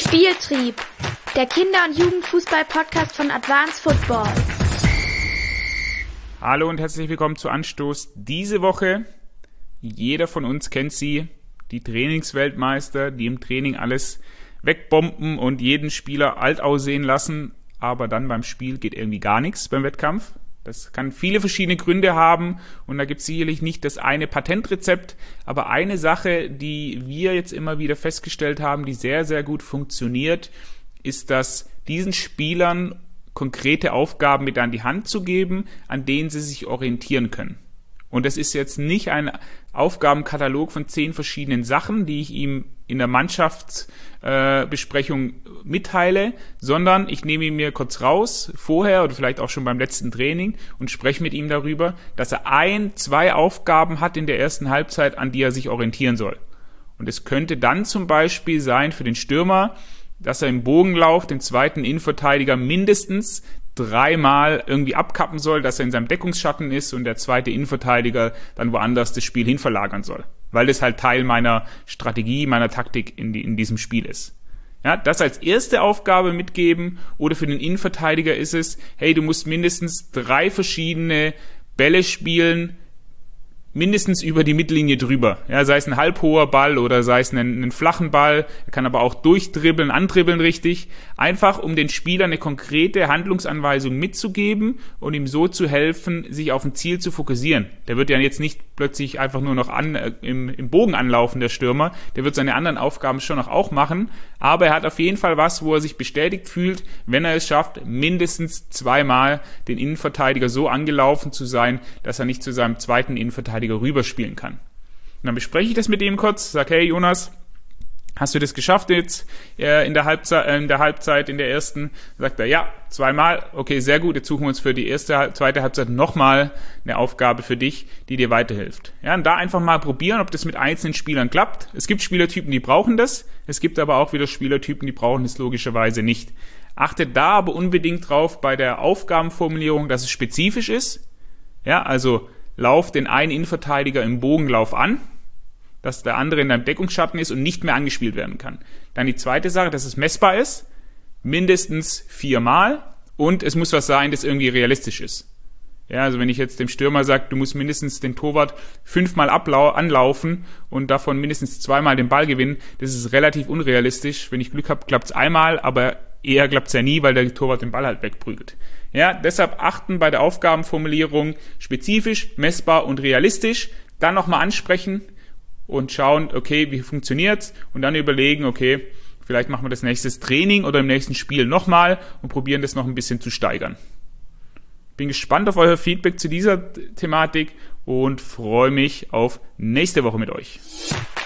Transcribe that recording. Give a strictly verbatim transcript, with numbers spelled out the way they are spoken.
Spieltrieb, der Kinder- und Jugendfußball-Podcast von Advanced Football. Hallo und herzlich willkommen zu Anstoß. Diese Woche, jeder von uns kennt sie, die Trainingsweltmeister, die im Training alles wegbomben und jeden Spieler alt aussehen lassen, aber dann beim Spiel geht irgendwie gar nichts beim Wettkampf. Das kann viele verschiedene Gründe haben und da gibt es sicherlich nicht das eine Patentrezept, aber eine Sache, die wir jetzt immer wieder festgestellt haben, die sehr, sehr gut funktioniert, ist, dass diesen Spielern konkrete Aufgaben mit an die Hand zu geben, an denen sie sich orientieren können. Und das ist jetzt nicht ein Aufgabenkatalog von zehn verschiedenen Sachen, die ich ihm in der Mannschaftsbesprechung äh, mitteile, sondern ich nehme ihn mir kurz raus, vorher oder vielleicht auch schon beim letzten Training und spreche mit ihm darüber, dass er ein, zwei Aufgaben hat in der ersten Halbzeit, an die er sich orientieren soll. Und es könnte dann zum Beispiel sein für den Stürmer, dass er im Bogenlauf den zweiten Innenverteidiger mindestens dreimal irgendwie abkappen soll, dass er in seinem Deckungsschatten ist und der zweite Innenverteidiger dann woanders das Spiel hin verlagern soll. Weil das halt Teil meiner Strategie, meiner Taktik in, die, in diesem Spiel ist. Ja, das als erste Aufgabe mitgeben oder für den Innenverteidiger ist es, hey, du musst mindestens drei verschiedene Bälle spielen, mindestens über die Mittellinie drüber. Ja, sei es ein halbhoher Ball oder sei es einen, einen flachen Ball. Er kann aber auch durchdribbeln, andribbeln richtig. Einfach, um den Spieler eine konkrete Handlungsanweisung mitzugeben und ihm so zu helfen, sich auf ein Ziel zu fokussieren. Der wird ja jetzt nicht plötzlich einfach nur noch an, äh, im, im Bogen anlaufen, der Stürmer. Der wird seine anderen Aufgaben schon noch auch machen. Aber er hat auf jeden Fall was, wo er sich bestätigt fühlt, wenn er es schafft, mindestens zweimal den Innenverteidiger so angelaufen zu sein, dass er nicht zu seinem zweiten Innenverteidiger rüberspielen kann. Und dann bespreche ich das mit ihm kurz, sage, hey Jonas, hast du das geschafft jetzt äh, in der Halbzeit, äh, in der Halbzeit, in der ersten? Sagt er, ja, zweimal, okay, sehr gut, jetzt suchen wir uns für die erste, zweite Halbzeit nochmal eine Aufgabe für dich, die dir weiterhilft. Ja, und da einfach mal probieren, ob das mit einzelnen Spielern klappt. Es gibt Spielertypen, die brauchen das, es gibt aber auch wieder Spielertypen, die brauchen das logischerweise nicht. Achtet da aber unbedingt drauf bei der Aufgabenformulierung, dass es spezifisch ist. Ja, also lauf den einen Innenverteidiger im Bogenlauf an, dass der andere in deinem Deckungsschatten ist und nicht mehr angespielt werden kann. Dann die zweite Sache, dass es messbar ist, mindestens viermal und es muss was sein, das irgendwie realistisch ist. Ja, also wenn ich jetzt dem Stürmer sage, du musst mindestens den Torwart fünfmal ablau- anlaufen und davon mindestens zweimal den Ball gewinnen, das ist relativ unrealistisch. Wenn ich Glück habe, klappt es einmal, aber eher klappt es ja nie, weil der Torwart den Ball halt wegprügelt. Ja, deshalb achten bei der Aufgabenformulierung spezifisch, messbar und realistisch, dann nochmal ansprechen und schauen, okay, wie funktioniert's und dann überlegen, okay, vielleicht machen wir das nächste Training oder im nächsten Spiel nochmal und probieren das noch ein bisschen zu steigern. Bin gespannt auf euer Feedback zu dieser Thematik und freue mich auf nächste Woche mit euch.